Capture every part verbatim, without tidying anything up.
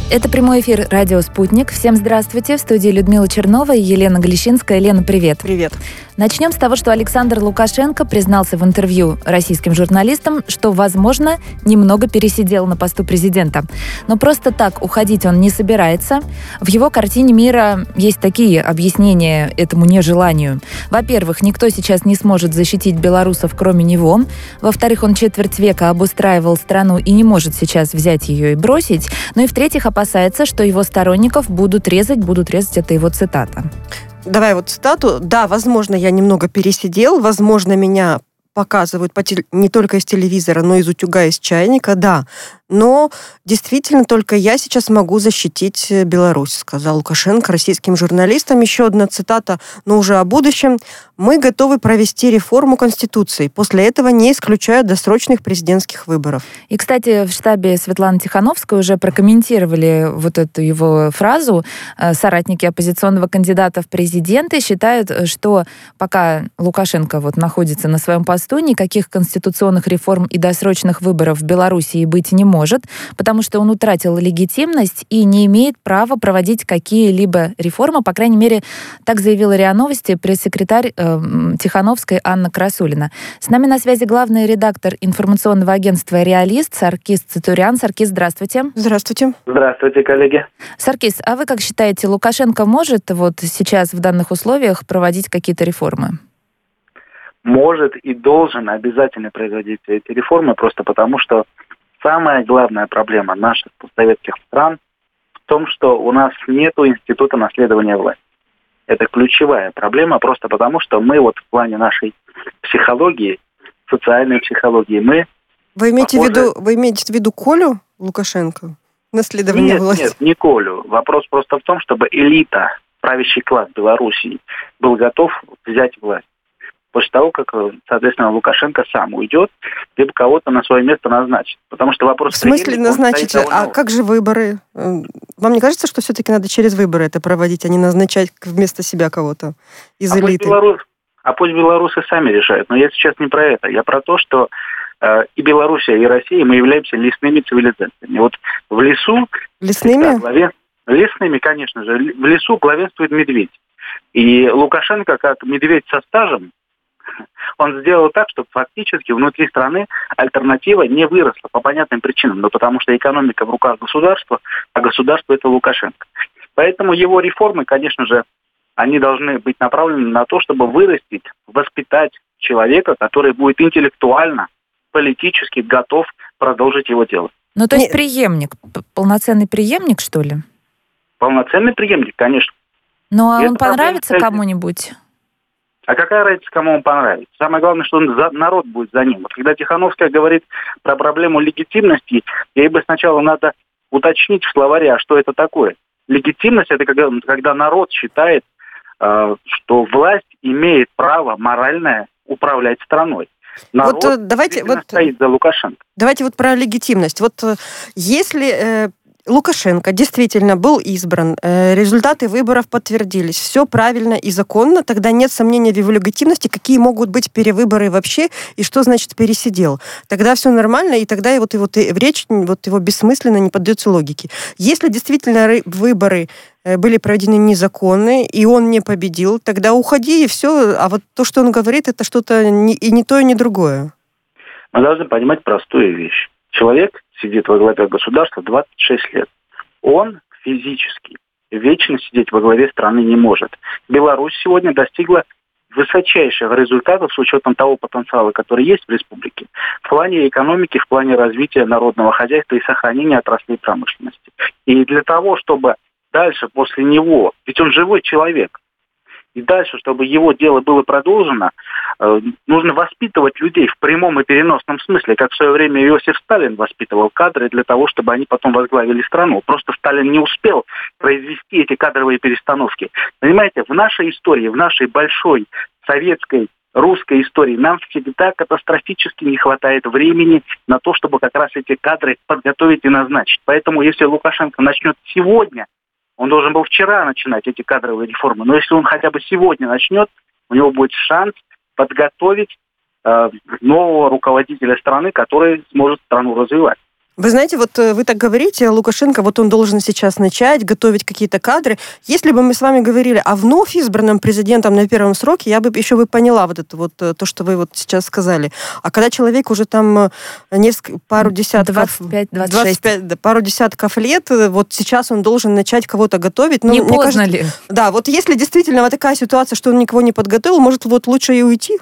Это прямой эфир «Радио Спутник». Всем здравствуйте. В студии Людмила Чернова и Елена Галищинская. Лена, привет. Привет. Начнем с того, что Александр Лукашенко признался в интервью российским журналистам, что, возможно, немного пересидел на посту президента. Но просто так уходить он не собирается. В его картине мира есть такие объяснения этому нежеланию. Во-первых, никто сейчас не сможет защитить белорусов, кроме него. Во-вторых, он четверть века обустраивал страну и не может сейчас взять ее и бросить. Ну и в-третьих, опасается, что его сторонников будут резать, будут резать, это его цитата. Давай вот цитату. Да, возможно, я немного пересидел, возможно, меня показывают по теле... не только из телевизора, но и из утюга, из чайника, да. Но действительно только я сейчас могу защитить Беларусь, сказал Лукашенко российским журналистам. Еще одна цитата, но уже о будущем. Мы готовы провести реформу Конституции. После этого не исключают досрочных президентских выборов. И, кстати, в штабе Светланы Тихановской уже прокомментировали вот эту его фразу. Соратники оппозиционного кандидата в президенты считают, что пока Лукашенко вот находится на своем посту, никаких конституционных реформ и досрочных выборов в Белоруссии быть не может. может, потому что он утратил легитимность и не имеет права проводить какие-либо реформы. По крайней мере, так заявила РИА Новости пресс-секретарь э, Тихановской Анна Красулина. С нами на связи главный редактор информационного агентства «Реалист» Саркис Цитуриан. Саркис, здравствуйте. Здравствуйте. Здравствуйте, коллеги. Саркис, а вы как считаете, Лукашенко может вот сейчас в данных условиях проводить какие-то реформы? Может и должен обязательно производить эти реформы, просто потому что самая главная проблема наших постсоветских стран в том, что у нас нет института наследования власти. Это ключевая проблема, просто потому что мы вот в плане нашей психологии, социальной психологии, мы... Вы имеете, похожи... в виду, вы имеете в виду Колю Лукашенко? Наследование нет, власти? Нет, не Колю. Вопрос просто в том, чтобы элита, правящий класс Белоруссии был готов взять власть. После того, как, соответственно, Лукашенко сам уйдет, либо кого-то на свое место назначит. Потому что вопрос... В смысле назначить? А как же выборы? Вам не кажется, что все-таки надо через выборы это проводить, а не назначать вместо себя кого-то из а элиты? Пусть белорус... А пусть белорусы сами решают. Но я сейчас не про это. Я про то, что э, и Белоруссия, и Россия, мы являемся лесными цивилизациями. Вот в лесу... Лесными? Главе... Лесными, конечно же. В лесу главенствует медведь. И Лукашенко, как медведь со стажем, он сделал так, чтобы фактически внутри страны альтернатива не выросла по понятным причинам. Но потому что экономика в руках государства, а государство это Лукашенко. Поэтому его реформы, конечно же, они должны быть направлены на то, чтобы вырастить, воспитать человека, который будет интеллектуально, политически готов продолжить его дело. Ну, то есть преемник, полноценный преемник, что ли? Полноценный преемник, конечно. Ну, а он понравится кому-нибудь? А какая разница, кому он понравится? Самое главное, что он за, народ будет за ним. Вот когда Тихановская говорит про проблему легитимности, ей бы сначала надо уточнить в словаре, а что это такое. Легитимность – это когда, когда народ считает, э, что власть имеет право моральное управлять страной. Народ вот, давайте, вот, стоит за Лукашенко. Давайте вот про легитимность. Вот если... Э... Лукашенко действительно был избран, результаты выборов подтвердились, все правильно и законно, тогда нет сомнений в его легитимности, какие могут быть перевыборы вообще, и что значит пересидел. Тогда все нормально, и тогда вот его речь, вот его бессмысленно не поддается логике. Если действительно выборы были проведены незаконно, и он не победил, тогда уходи, и все, а вот то, что он говорит, это что-то не, и не то, и не другое. Мы должны понимать простую вещь. Человек сидит во главе государства двадцать шесть лет. Он физически вечно сидеть во главе страны не может. Беларусь сегодня достигла высочайших результатов с учетом того потенциала, который есть в республике, в плане экономики, в плане развития народного хозяйства и сохранения отраслей промышленности. И для того, чтобы дальше после него, ведь он живой человек, и дальше, чтобы его дело было продолжено, э, нужно воспитывать людей в прямом и переносном смысле, как в свое время Иосиф Сталин воспитывал кадры для того, чтобы они потом возглавили страну. Просто Сталин не успел произвести эти кадровые перестановки. Понимаете, в нашей истории, в нашей большой советской, русской истории нам всегда катастрофически не хватает времени на то, чтобы как раз эти кадры подготовить и назначить. Поэтому если Лукашенко начнет сегодня, он должен был вчера начинать эти кадровые реформы. Но если он хотя бы сегодня начнет, у него будет шанс подготовить э, нового руководителя страны, который сможет страну развивать. Вы знаете, вот вы так говорите, Лукашенко, вот он должен сейчас начать готовить какие-то кадры. Если бы мы с вами говорили о вновь избранном президентом на первом сроке, я бы еще бы поняла вот это вот, то, что вы вот сейчас сказали. А когда человек уже там несколько, пару десятков... двадцать пять двадцать шесть двадцать пять, да, пару десятков лет, вот сейчас он должен начать кого-то готовить. Ну, не мне поздно кажется, ли? Да, вот если действительно вот такая ситуация, что он никого не подготовил, может, вот лучше и уйти?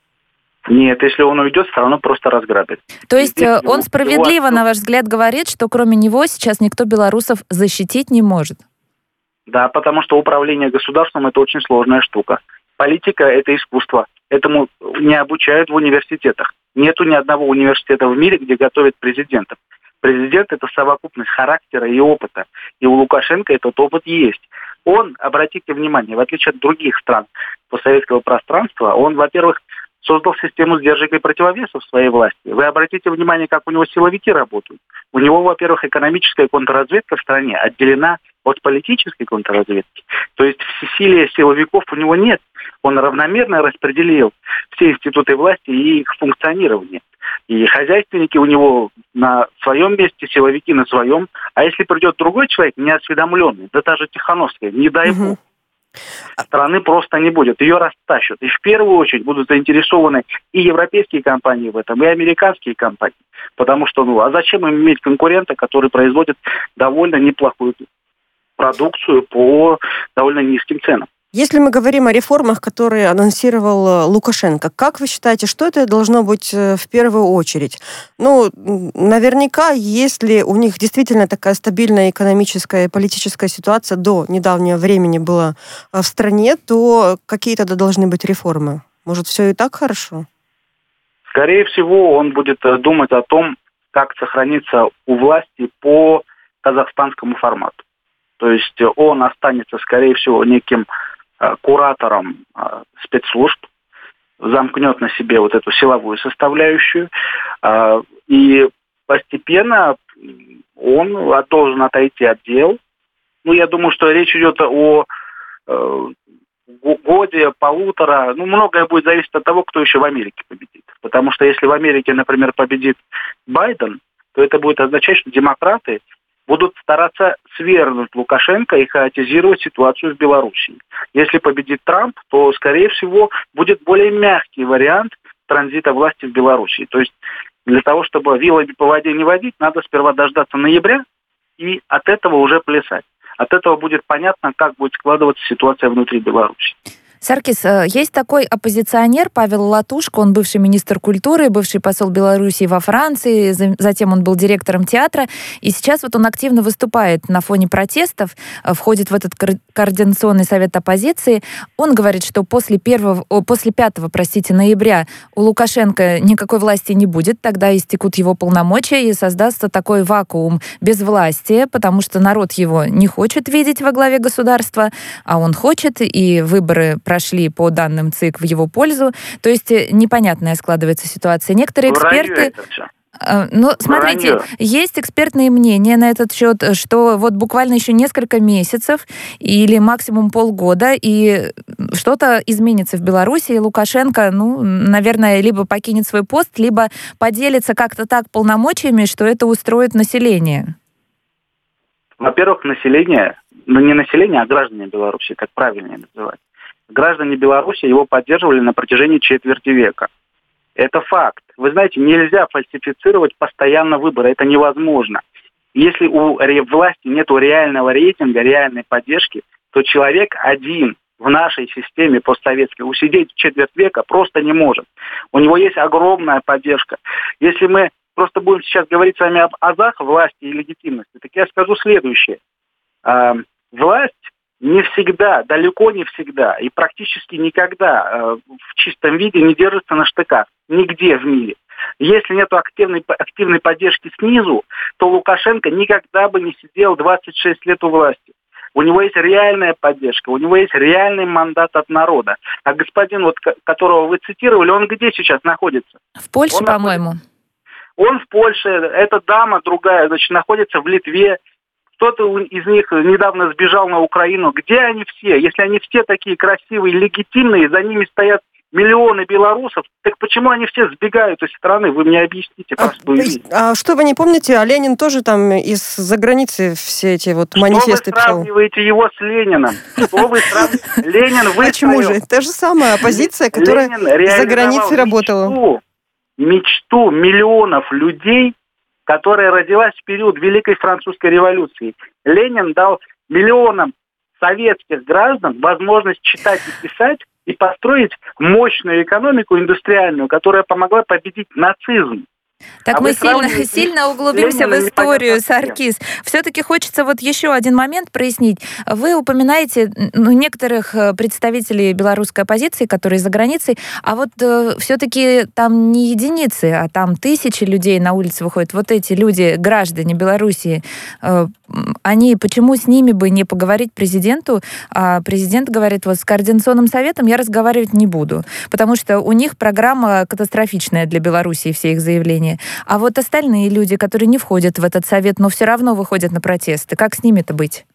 Нет, если он уйдет, все равно просто разграбит. То есть Здесь он его, справедливо, его... на ваш взгляд, говорит, что кроме него сейчас никто белорусов защитить не может? Да, потому что управление государством – это очень сложная штука. Политика – это искусство. Этому не обучают в университетах. Нету ни одного университета в мире, где готовят президентов. Президент – это совокупность характера и опыта. И у Лукашенко этот опыт есть. Он, обратите внимание, в отличие от других стран постсоветского пространства, он, во-первых, создал систему сдержек и противовесов в своей власти. Вы обратите внимание, как у него силовики работают. У него, во-первых, экономическая контрразведка в стране отделена от политической контрразведки. То есть всесилия силовиков у него нет. Он равномерно распределил все институты власти и их функционирование. И хозяйственники у него на своем месте, силовики на своем. А если придет другой человек, неосведомленный, да та же Тихановская, не дай угу. бог, страны просто не будет, ее растащат. И в первую очередь будут заинтересованы и европейские компании в этом, и американские компании. Потому что, ну, а зачем им иметь конкурента, который производит довольно неплохую продукцию по довольно низким ценам? Если мы говорим о реформах, которые анонсировал Лукашенко, как вы считаете, что это должно быть в первую очередь? Ну, наверняка, если у них действительно такая стабильная экономическая и политическая ситуация до недавнего времени была в стране, то какие тогда должны быть реформы? Может, все и так хорошо? Скорее всего, он будет думать о том, как сохраниться у власти по казахстанскому формату. То есть он останется, скорее всего, неким куратором э, спецслужб, замкнет на себе вот эту силовую составляющую, э, и постепенно он должен отойти от дел. Ну, я думаю, что речь идет о э, годе, полутора, ну, многое будет зависеть от того, кто еще в Америке победит. Потому что если в Америке, например, победит Байден, то это будет означать, что демократы будут стараться свергнуть Лукашенко и хаотизировать ситуацию в Беларуси. Если победит Трамп, то, скорее всего, будет более мягкий вариант транзита власти в Беларуси. То есть для того, чтобы вилами по воде не водить, надо сперва дождаться ноября и от этого уже плясать. От этого будет понятно, как будет складываться ситуация внутри Беларуси. Саркис, есть такой оппозиционер Павел Латушко, он бывший министр культуры, бывший посол Белоруссии во Франции, затем он был директором театра, и сейчас вот он активно выступает на фоне протестов, входит в этот координационный совет оппозиции. Он говорит, что после первого, после пятого, простите, ноября у Лукашенко никакой власти не будет, тогда истекут его полномочия и создастся такой вакуум безвластия, потому что народ его не хочет видеть во главе государства, а он хочет, и выборы прошли по данным ЦИК в его пользу. То есть непонятная складывается ситуация. Некоторые эксперты... Ну, смотрите, Вранье. Есть экспертные мнения на этот счет, что вот буквально еще несколько месяцев или максимум полгода, и что-то изменится в Беларуси, и Лукашенко, ну, наверное, либо покинет свой пост, либо поделится как-то так полномочиями, что это устроит население. Во-первых, население, ну не население, а граждане Беларуси, как правильнее называть. Граждане Беларуси его поддерживали на протяжении четверти века. Это факт. Вы знаете, нельзя фальсифицировать постоянно выборы. Это невозможно. Если у власти нет реального рейтинга, реальной поддержки, то человек один в нашей системе постсоветской усидеть четверть века просто не может. У него есть огромная поддержка. Если мы просто будем сейчас говорить с вами об азах власти и легитимности, так я скажу следующее. Власть не всегда, далеко не всегда и практически никогда э, в чистом виде не держится на штыках. Нигде в мире. Если нет активной, активной поддержки снизу, то Лукашенко никогда бы не сидел двадцать шесть лет у власти. У него есть реальная поддержка, у него есть реальный мандат от народа. А господин, вот, которого вы цитировали, он где сейчас находится? В Польше, он по-моему. Находится, он в Польше, эта дама другая, значит, находится в Литве. Кто-то из них недавно сбежал на Украину. Где они все? Если они все такие красивые, легитимные, за ними стоят миллионы белорусов. Так почему они все сбегают из страны? Вы мне объясните простую вещь. А, а что вы не помните? А Ленин тоже там из-за границы все эти вот манифесты писал. Что вы сравниваете писал? Его с Лениным? Что вы сравниваете? Ленин выстоял. Почему же? Та же самая оппозиция, которая за границей работала. Мечту, мечту миллионов людей, которая родилась в период Великой Французской революции. Ленин дал миллионам советских граждан возможность читать и писать и построить мощную экономику индустриальную, которая помогла победить нацизм. Так а мы сильно, сильно углубимся в историю, Саркис. Все-таки хочется вот еще один момент прояснить. Вы упоминаете ну, некоторых представителей белорусской оппозиции, которые за границей, а вот э, все-таки там не единицы, а там тысячи людей на улице выходят. Вот эти люди, граждане Белоруссии, э, они, почему с ними бы не поговорить президенту? А президент говорит, вот с Координационным советом я разговаривать не буду, потому что у них программа катастрофичная для Белоруссии, все их заявления. А вот остальные люди, которые не входят в этот совет, но все равно выходят на протесты, как с ними-то быть?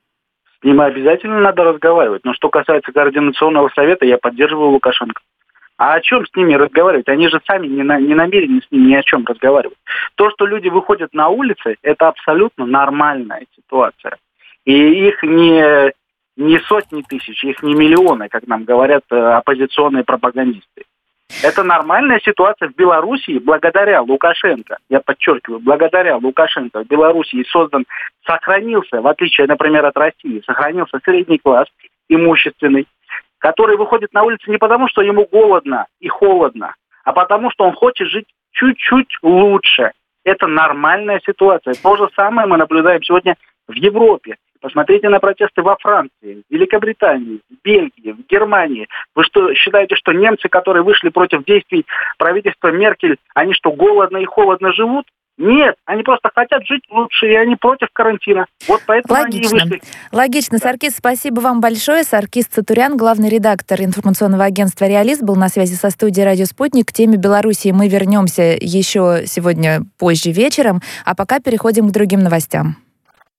С ними обязательно надо разговаривать. Но что касается Координационного совета, я поддерживаю Лукашенко. А о чем с ними разговаривать? Они же сами не, на, не намерены с ними ни о чем разговаривать. То, что люди выходят на улицы, это абсолютно нормальная ситуация. И их не, не сотни тысяч, их не миллионы, как нам говорят оппозиционные пропагандисты. Это нормальная ситуация в Белоруссии благодаря Лукашенко. Я подчеркиваю, благодаря Лукашенко в Белоруссии создан, сохранился, в отличие, например, от России, сохранился средний класс имущественный, который выходит на улицу не потому, что ему голодно и холодно, а потому, что он хочет жить чуть-чуть лучше. Это нормальная ситуация. То же самое мы наблюдаем сегодня в Европе. Посмотрите на протесты во Франции, в Великобритании, в Бельгии, в Германии. Вы что, считаете, что немцы, которые вышли против действий правительства Меркель, они что, голодно и холодно живут? Нет, они просто хотят жить лучше, и они против карантина. Вот поэтому Логично. они и вышли. Логично. Да. Саркис, спасибо вам большое. Саркис Цатурян, главный редактор информационного агентства «Реалист», был на связи со студией «Радио Спутник». К теме Белоруссии мы вернемся еще сегодня позже вечером, а пока переходим к другим новостям.